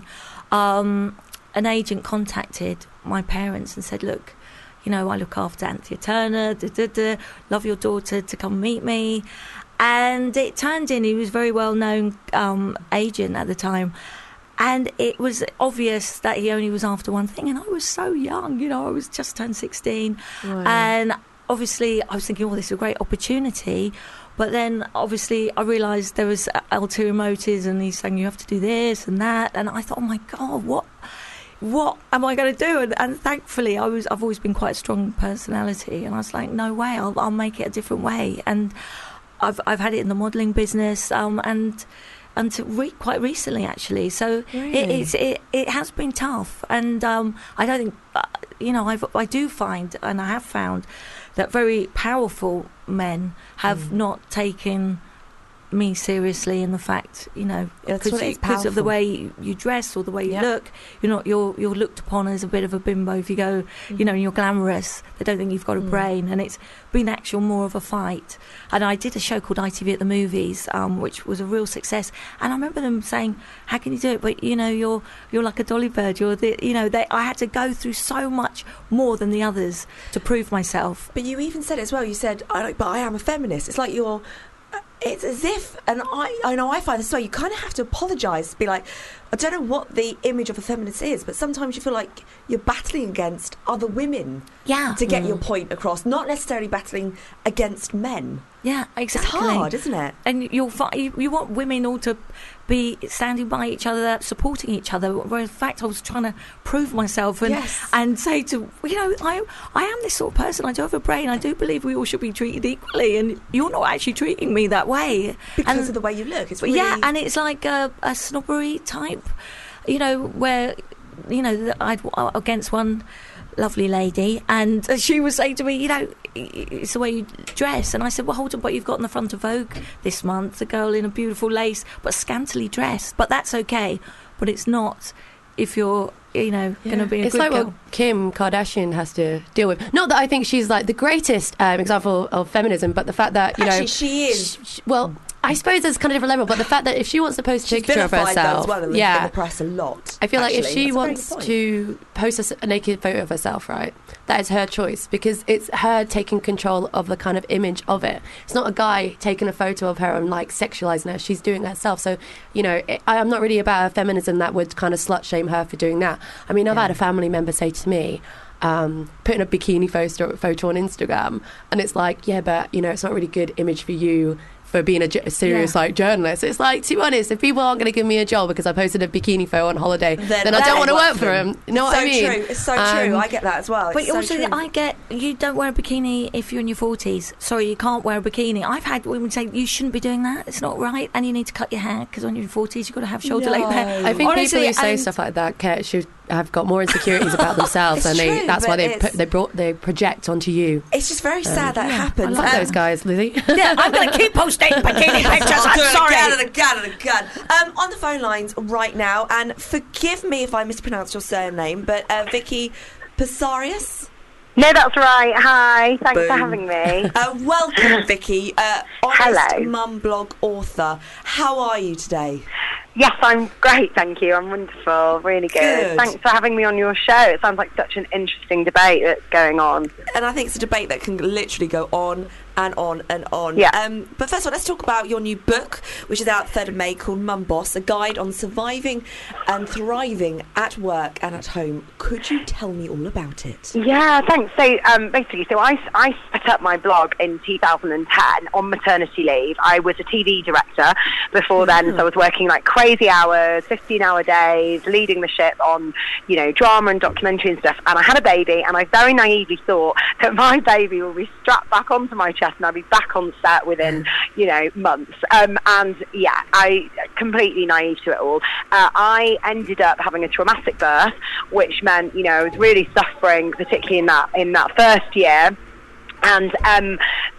um, an agent contacted my parents and said, "Look, you know, I look after Anthea Turner. Da, da, da, love your daughter to come meet me." And it turned in, he was a very well known um, agent at the time. And it was obvious that he only was after one thing. And I was so young, you know, I was just turned sixteen. Wow. And obviously I was thinking, oh, this is a great opportunity. But then obviously I realised there was ulterior motives, and he's saying you have to do this and that. And I thought, oh my God, what what am I going to do? And, and thankfully I was, I've always been quite a strong personality. And I was like, no way, I'll, I'll make it a different way. And I've, I've had it in the modelling business, um, and... until re- quite recently, actually. So Really? it, it's, it it has been tough, and um, I don't think uh, you know. I've, I do find, and I have found, that very powerful men have Mm. not taken me seriously in the fact, you know, That's because what you- is 'cause of the powerful. way you, you dress or the way you Yeah. look. You're not you're you're looked upon as a bit of a bimbo if you go, you know, and you're glamorous. They don't think you've got a Mm. brain, and it's been actual more of a fight. And I did a show called I T V at the Movies, um, which was a real success. And I remember them saying, "How can you do it? But you know, you're you're like a dolly bird. You're the you know." They, I had to go through so much more than the others to prove myself. But you even said it as well. You said, I don't, but I am a feminist. It's like you're, it's as if, and I, I know I find this as well, you kind of have to apologise, be like, I don't know what the image of a feminist is, but sometimes you feel like you're battling against other women Yeah, to get your point across, not necessarily battling against men. yeah, exactly. It's hard, isn't it? And you'll fi- you, you want women all to be standing by each other, supporting each other. Where in fact, I was trying to prove myself and Yes. and say to you know, I I am this sort of person. I do have a brain. I do believe we all should be treated equally, and you're not actually treating me that way Because and, of the way you look. It's But really... yeah, and it's like a, a snobbery type, you know, where, you know, I'd against one lovely lady, and she was saying to me, you know, it's the way you dress. And I said, well, hold on, but you've got on the front of Vogue this month a girl in a beautiful lace, but scantily dressed. But that's okay. But it's not if you're, you know, going to be a It's good like girl. what Kim Kardashian has to deal with. Not that I think she's like the greatest um, example of feminism, but the fact that, you Actually, know, she is. sh- sh- well, I suppose there's kind of different level, but the fact that if she wants to post a She's picture of vilified though herself, as well in the, yeah, in the press a lot. I feel like if actually. she That's a very wants good point. to post a, s- a naked photo of herself, right, that is her choice, because it's her taking control of the kind of image of it. It's not a guy taking a photo of her and like sexualizing her. She's doing it herself. So, you know, it, I'm not really about a feminism that would kind of slut shame her for doing that. I mean, I've Yeah. had a family member say to me, um, putting a bikini photo, photo on Instagram, and it's like, yeah, but you know, it's not a really good image for you for being a, a serious Yeah. like journalist. It's like, to be honest, if people aren't going to give me a job because I posted a bikini photo on holiday, Then then, I they don't want to work work for for them. them. You know what so I mean? true. It's so Um, true. I get that as well. But It's so also, true. I get you don't wear a bikini if you're in your forties. Sorry, you can't wear a bikini. I've had women say you shouldn't be doing that. It's not right, and you need to cut your hair because when you're in forties, you've got to have shoulder length hair. I think Honestly, people who say and- stuff like that get, should have got more insecurities about themselves, It's and they, true, that's why but they it's- put, they brought they project onto you. It's just very sad that I happens. love Um, those guys, Lizzie. Yeah, I'm going to keep posting bikini pictures. I'll I'm do it sorry. again and again and again. Um, on the phone lines right now, and forgive me if I mispronounced your surname, but uh, Vicky Pasarius. No, that's right. Hi, thanks Boom. for having me. Uh, welcome, Vicky. Uh, honest Hello. mum blog author. How are you today? Yes, I'm great, thank you. I'm wonderful, really good. Good. Thanks for having me on your show. It sounds like such an interesting debate that's going on. And I think it's a debate that can literally go on and on and on. Yeah. Um, but first of all, let's talk about your new book, which is out third of May, called Mum Boss, a guide on surviving and thriving at work and at home. Could you tell me all about it? Yeah, thanks. So um, basically, so I, I set up my blog in two thousand ten on maternity leave. I was a T V director before then, so I was working like crazy hours, fifteen-hour days, leading the ship on, you know, drama and documentary and stuff. And I had a baby, and I very naively thought that my baby will be strapped back onto my chest and I'll be back on set within, you know, months. Um, and yeah, I completely naive to it all. Uh, I ended up having a traumatic birth, which meant, you know, I was really suffering, particularly in that in that first year. And um,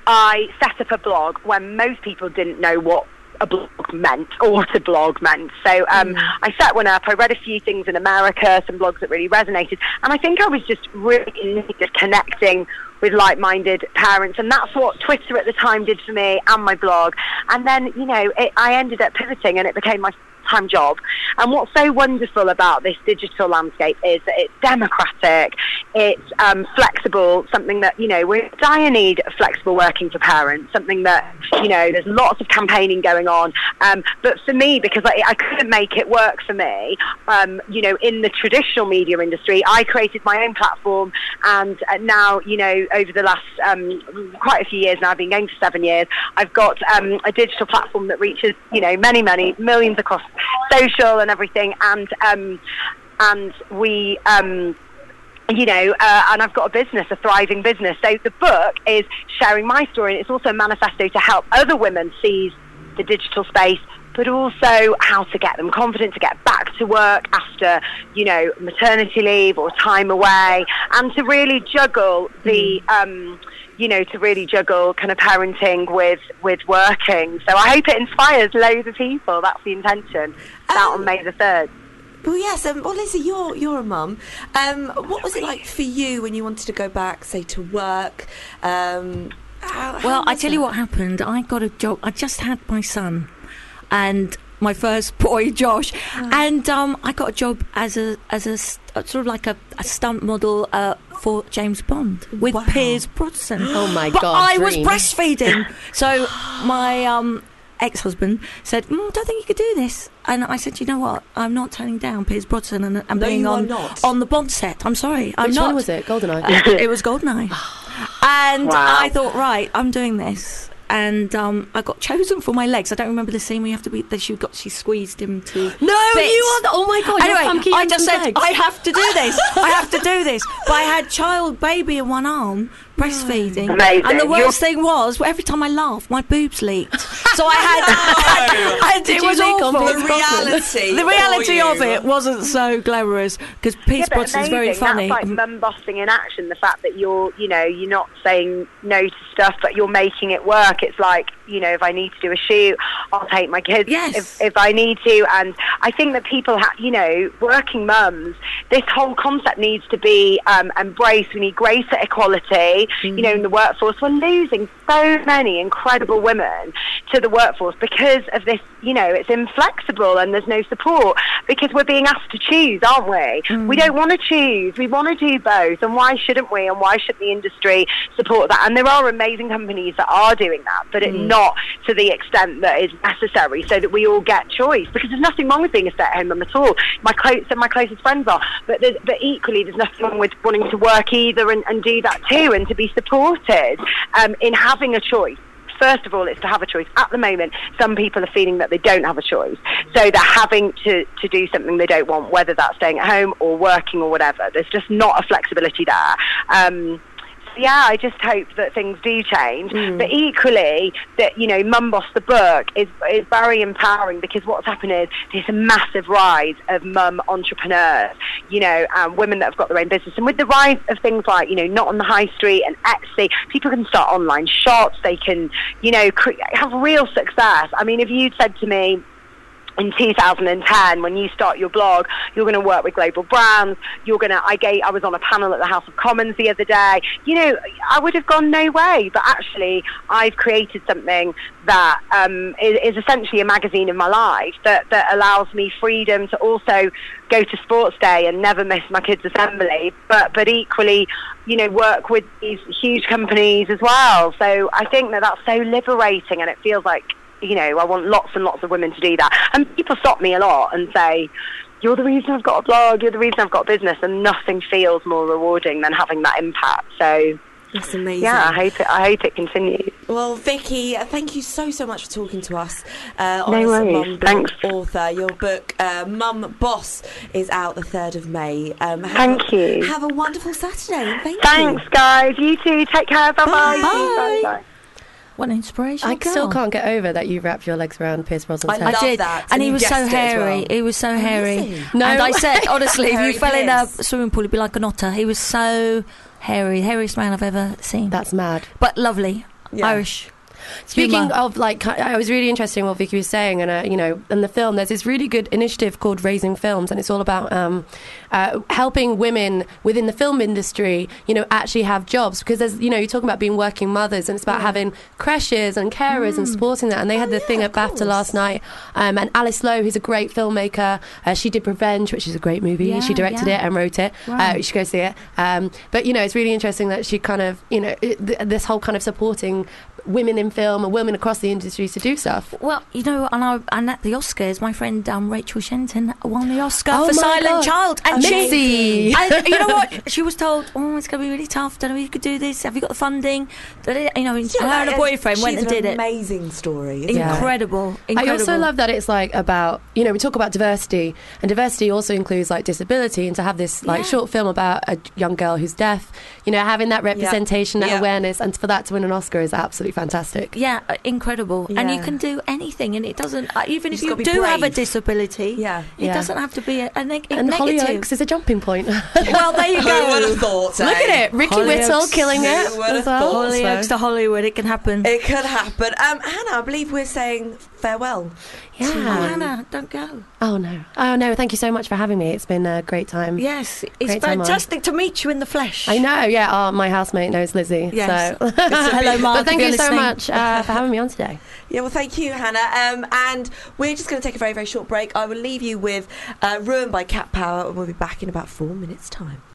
I set up a blog when most people didn't know what a blog meant or what a blog meant. So um, Mm. I set one up. I read a few things in America, some blogs that really resonated. And I think I was just really just connecting with like-minded parents, and that's what Twitter at the time did for me and my blog. And then, you know, it, I ended up pivoting and it became my time job. And what's so wonderful about this digital landscape is that it's democratic, it's um, flexible, something that, you know, we're dire need of flexible working for parents, something that, you know, there's lots of campaigning going on. Um, but for me, because I, I couldn't make it work for me, um, you know, in the traditional media industry, I created my own platform. And uh, now, you know, over the last um, quite a few years now, I've been going for seven years, I've got um, a digital platform that reaches, you know, many, many millions across social and everything, and um, and we um, you know, uh, and I've got a business, a thriving business. So the book is sharing my story, and it's also a manifesto to help other women seize the digital space, but also how to get them confident to get back to work after, you know, maternity leave or time away, and to really juggle the um, you know, to really juggle kind of parenting with, with working. So I hope it inspires loads of people. That's the intention. It's out on May the third. Well, yes. Um, well, Lizzie, you're you're a mum. Um, what was it like for you when you wanted to go back, say, to work? Um, how, how Well, I was tell you that? what happened. I got a job. I just had my son, and my first boy, Josh, and um, I got a job as a as a st- sort of like a, a stunt model uh, for James Bond with Wow. Pierce Brosnan. Oh my but God, I was dream. breastfeeding, so my um, ex-husband said, mm, "Don't think you could do this." And I said, "You know what? I'm not turning down Pierce Brosnan and, and No, being you are on not. on the Bond set. I'm sorry, I'm Which not." one was it? Goldeneye? Uh, it was Goldeneye. And Wow. I thought, right, I'm doing this. And um, I got chosen for my legs. I don't remember the scene where you have to be. That she got, she squeezed him to. No, bits. you are the, oh my God, you're Anyway, Funky I just Jensen's said legs. I have to do this. I have to do this. But I had child, baby in one arm, breastfeeding. Amazing. And the You're- worst thing was, every time I laughed, my boobs leaked. So I had. I, Did it you was leak on awful. Pierce The Brosnan? reality. The for reality you. of it wasn't so glamorous because Pierce Yeah, but Brosnan's very amazing. funny. That's like mum bossing in action. The fact that you're, you know, you're not saying no to stuff, but you're making it work. It's like, you know, if I need to do a shoot, I'll take my kids Yes. if, if I need to. And I think that people, ha- you know, working mums, this whole concept needs to be um, embraced. We need greater equality, you know, in the workforce. We're losing so many incredible women to the workforce because of this, you know, it's inflexible and there's no support. because we're being asked to choose, aren't we? Mm. We don't want to choose. We want to do both. And why shouldn't we? And why should the industry support that? And there are amazing companies that are doing that, but it's Mm. not to the extent that is necessary so that we all get choice. Because there's nothing wrong with being a stay-at-home mum at all. My close, some of my closest friends are. But, there's, but equally, there's nothing wrong with wanting to work either and, and do that too, and to be supported um, in having a choice. First of all, it's to have a choice. At the moment, some people are feeling that they don't have a choice. So they're having to, to do something they don't want, whether that's staying at home or working or whatever. There's just not a flexibility there. Um, so yeah, I just hope that things do change. Mm. But equally, that, you know, Mum Boss the book is, is very empowering, because what's happened is there's a massive rise of mum entrepreneurs, you know, um, women that have got their own business. And with the rise of things like, you know, Not on the High Street and Etsy, people can start online shops. They can, you know, cre- have real success. I mean, if you'd said to me in two thousand ten, when you start your blog, you're going to work with global brands, you're going to, I gave, I was on a panel at the House of Commons the other day, you know, I would have gone no way. But actually, I've created something that um, is, is essentially a magazine of my life that, that allows me freedom to also go to sports day and never miss my kids' assembly, but, but equally, you know, work with these huge companies as well. So I think that that's so liberating, and it feels like, you know, I want lots and lots of women to do that. And people stop me a lot and say, you're the reason I've got a blog, you're the reason I've got a business, and nothing feels more rewarding than having that impact. So that's amazing. Yeah, I hope it, I hope it continues. Well, Vicky, thank you so, so much for talking to us. Uh, No Honest worries. Mum Thanks. author. Your book, uh, Mum Boss, is out the third of May. Um, have Thank a, you. Have a wonderful Saturday. And thank Thanks, you. guys. You too. Take care. Bye-bye. Bye. Bye. Bye. What an inspirational I girl. still can't get over that you wrapped your legs around Pierce Brosnan's I head. I love did, that. and, And he you was so guessed it as hairy. well. He was so hairy. he? No. And I said, honestly, if Hairy you fell in a Pierce. swimming pool, it'd be like an otter. He was so hairy, hairiest man I've ever seen. That's mad. But lovely, Yeah. Irish. Speaking Humour. of, like, I was really interested in what Vicky was saying, and uh, you know, in the film, there's this really good initiative called Raising Films, and it's all about um, uh, helping women within the film industry, you know, actually have jobs, because there's, you know, you're talking about being working mothers, and it's about having creches and carers and supporting that, and they had the thing at BAFTA last night, um, and Alice Lowe, who's a great filmmaker, uh, she did Revenge, which is a great movie. Yeah, she directed yeah. it and wrote it. Wow. Uh, you should go see it. Um, but you know, it's really interesting that she kind of, you know, it, th- this whole kind of supporting women in film and women across the industry to do stuff. Well, you know, and, I, and at the Oscars, my friend um, Rachel Shenton won the Oscar Oh for my Silent God. Child. And Mitzi. she, and you know what? She was told, oh, it's going to be really tough. Don't know if you could do this. Have you got the funding? You know, and her and her boyfriend went and did an it. amazing story. Isn't Yeah. it? Incredible. Incredible. I also love that it's like about, you know, we talk about diversity, and diversity also includes like disability, and to have this like Yeah. short film about a young girl who's deaf, you know, having that representation, that Yeah. awareness, and for that to win an Oscar is absolutely fantastic. Yeah, uh, incredible. And you Yeah. can do anything, and it doesn't, uh, even You if just you gotta be do have a brave. disability, Yeah. it Yeah. doesn't have to be a, a, neg- a And negative. Hollyoaks is a jumping point. Well, there you Who would go. have thought? Look eh? at it, Ricky Hollyoaks. Whittle killing Who it would have as well. thought? Hollyoaks So- to Hollywood, it can happen. It could happen. Um, Hannah, I believe we're saying farewell. Yeah. Oh, Hannah, don't go. Oh no, oh no! Thank you so much for having me. It's been a great time. Yes, it's Great time on. fantastic to meet you in the flesh. I know. Yeah, oh, my housemate knows Lizzie. Yes. So. Hello, Mark. But thank if you you're so listening. much uh, for having me on today. Yeah, well, thank you, Hannah. Um, and we're just going to take a very, very short break. I will leave you with uh, Ruin by Cat Power, and we'll be back in about four minutes' time.